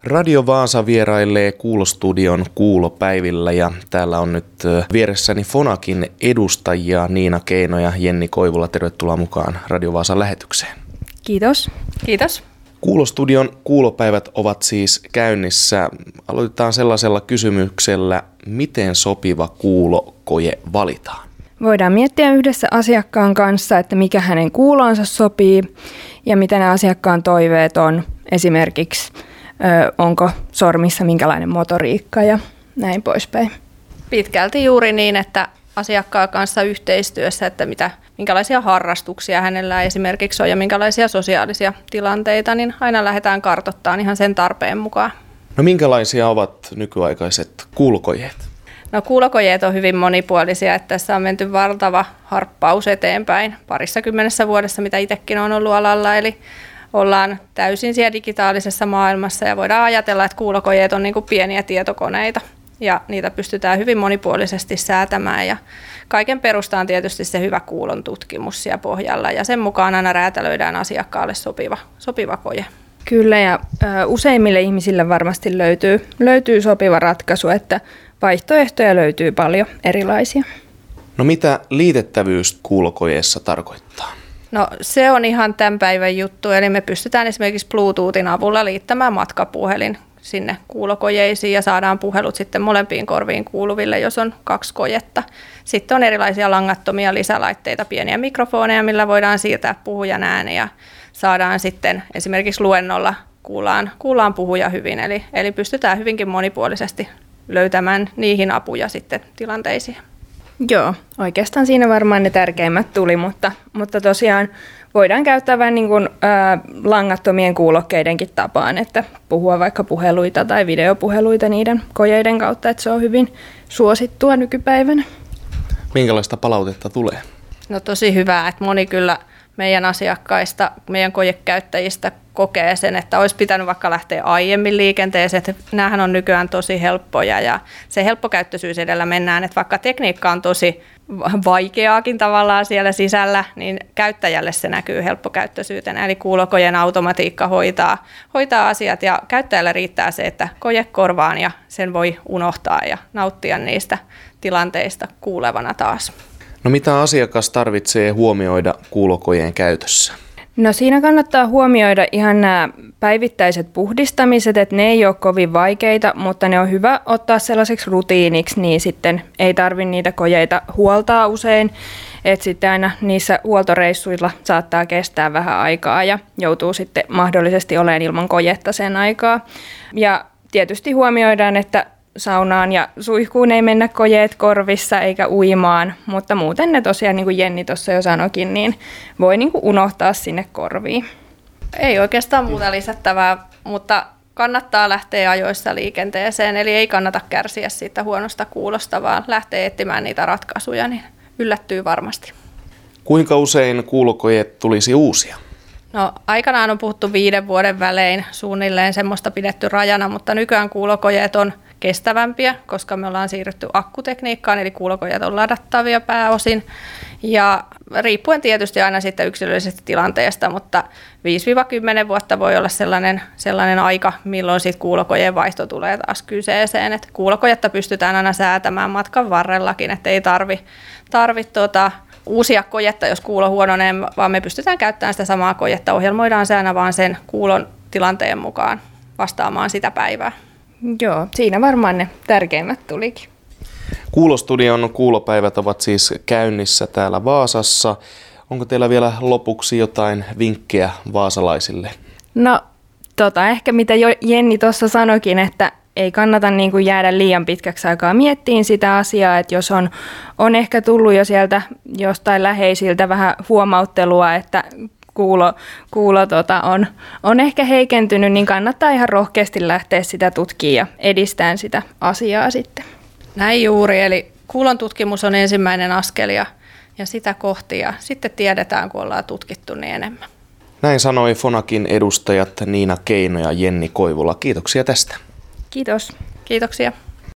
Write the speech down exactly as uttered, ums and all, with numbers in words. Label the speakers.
Speaker 1: Radio Vaasa vierailee Kuulostudion kuulopäivillä ja täällä on nyt vieressäni Fonakin edustajia Niina Keino ja Jenni Koivula. Tervetuloa mukaan Radio Vaasan lähetykseen.
Speaker 2: Kiitos.
Speaker 3: Kiitos.
Speaker 1: Kuulostudion kuulopäivät ovat siis käynnissä. Aloitetaan sellaisella kysymyksellä, miten sopiva kuulokoje valitaan?
Speaker 2: Voidaan miettiä yhdessä asiakkaan kanssa, että mikä hänen kuuloonsa sopii ja mitä ne asiakkaan toiveet on. Esimerkiksi ö, onko sormissa minkälainen motoriikka ja näin poispäin.
Speaker 3: Pitkälti juuri niin, että asiakkaan kanssa yhteistyössä, että mitä, minkälaisia harrastuksia hänellä esimerkiksi on ja minkälaisia sosiaalisia tilanteita, niin aina lähdetään kartoittamaan ihan sen tarpeen mukaan.
Speaker 1: No minkälaisia ovat nykyaikaiset kuulokojeet?
Speaker 3: No kuulokojeet on hyvin monipuolisia, että tässä on menty valtava harppaus eteenpäin parissa kymmenessä vuodessa, mitä itsekin on ollut alalla, eli ollaan täysin siellä digitaalisessa maailmassa ja voidaan ajatella, että kuulokojeet on niin kuin pieniä tietokoneita ja niitä pystytään hyvin monipuolisesti säätämään ja kaiken perusta on tietysti se hyvä kuulon tutkimus siellä pohjalla ja sen mukaan aina räätälöidään asiakkaalle sopiva, sopiva koje.
Speaker 2: Kyllä ja ö, useimmille ihmisille varmasti löytyy, löytyy sopiva ratkaisu, että vaihtoehtoja löytyy paljon erilaisia.
Speaker 1: No mitä liitettävyys kuulokojeessa tarkoittaa?
Speaker 3: No se on ihan tämän päivän juttu, eli me pystytään esimerkiksi Bluetoothin avulla liittämään matkapuhelin sinne kuulokojeisiin ja saadaan puhelut sitten molempiin korviin kuuluville, jos on kaksi kojetta. Sitten on erilaisia langattomia lisälaitteita, pieniä mikrofoneja, millä voidaan siirtää puhujan ääni ja saadaan sitten esimerkiksi luennolla kuullaan, kuullaan puhuja hyvin, eli, eli pystytään hyvinkin monipuolisesti löytämään niihin apuja sitten tilanteisiin.
Speaker 2: Joo, oikeastaan siinä varmaan ne tärkeimmät tuli, mutta, mutta tosiaan voidaan käyttää vähän niin kuin ää, langattomien kuulokkeidenkin tapaan, että puhua vaikka puheluita tai videopuheluita niiden kojeiden kautta, että se on hyvin suosittua nykypäivänä.
Speaker 1: Minkälaista palautetta tulee?
Speaker 3: No tosi hyvää, että moni kyllä meidän asiakkaista, meidän kojekäyttäjistä kokee sen, että olisi pitänyt vaikka lähteä aiemmin liikenteeseen, että näähän on nykyään tosi helppoja ja se helppokäyttöisyys edellä mennään, että vaikka tekniikka on tosi vaikeaakin tavallaan siellä sisällä, niin käyttäjälle se näkyy helppokäyttöisyytenä, eli kuulokojen automatiikka hoitaa, hoitaa asiat ja käyttäjälle riittää se, että koje korvaan ja sen voi unohtaa ja nauttia niistä tilanteista kuulevana taas.
Speaker 1: No mitä asiakas tarvitsee huomioida kuulokojen käytössä?
Speaker 2: No siinä kannattaa huomioida ihan nämä päivittäiset puhdistamiset, että ne ei ole kovin vaikeita, mutta ne on hyvä ottaa sellaiseksi rutiiniksi, niin sitten ei tarvitse niitä kojeita huoltaa usein, että sitten aina niissä huoltoreissuilla saattaa kestää vähän aikaa ja joutuu sitten mahdollisesti olemaan ilman kojetta sen aikaa. Ja tietysti huomioidaan, että saunaan ja suihkuun ei mennä kojeet korvissa eikä uimaan, mutta muuten ne tosiaan, niin kuin Jenni tuossa jo sanoikin, niin voi niin kuin unohtaa sinne korviin.
Speaker 3: Ei oikeastaan muuta lisättävää, mutta kannattaa lähteä ajoissa liikenteeseen, eli ei kannata kärsiä siitä huonosta kuulosta, vaan lähteä etsimään niitä ratkaisuja, niin yllättyy varmasti.
Speaker 1: Kuinka usein kuulokojeet tulisi uusia?
Speaker 3: No aikanaan on puhuttu viiden vuoden välein, suunnilleen semmoista pidetty rajana, mutta nykyään kuulokojeet on kestävämpiä, koska me ollaan siirrytty akkutekniikkaan, eli kuulokojeet on ladattavia pääosin. Ja riippuen tietysti aina sitten yksilöllisestä tilanteesta, mutta viisi kymmenen vuotta voi olla sellainen, sellainen aika, milloin sitten kuulokojen vaihto tulee taas kyseeseen. Et kuulokojetta pystytään aina säätämään matkan varrellakin, että ei tarvi, tarvi tuota, uusia kojetta, jos kuulo huononee, vaan me pystytään käyttämään sitä samaa kojetta. Ohjelmoidaan se aina vaan sen kuulon tilanteen mukaan vastaamaan sitä päivää.
Speaker 2: Joo, siinä varmaan ne tärkeimmät tulikin.
Speaker 1: Kuulostudion kuulopäivät ovat siis käynnissä täällä Vaasassa. Onko teillä vielä lopuksi jotain vinkkejä vaasalaisille?
Speaker 2: No tota, ehkä mitä jo Jenni tuossa sanoikin, että ei kannata niin kuin jäädä liian pitkäksi aikaa miettiin sitä asiaa, että jos on, on ehkä tullut jo sieltä jostain läheisiltä vähän huomauttelua, että kuulo, kuulo tota, on, on ehkä heikentynyt, niin kannattaa ihan rohkeasti lähteä sitä tutkimaan ja edistää sitä asiaa sitten.
Speaker 3: Näin juuri, eli kuulon tutkimus on ensimmäinen askel ja, ja sitä kohti ja sitten tiedetään, kun ollaan tutkittu niin enemmän.
Speaker 1: Näin sanoi Fonakin edustajat Niina Keino ja Jenni Koivula. Kiitoksia tästä.
Speaker 2: Kiitos.
Speaker 3: Kiitoksia.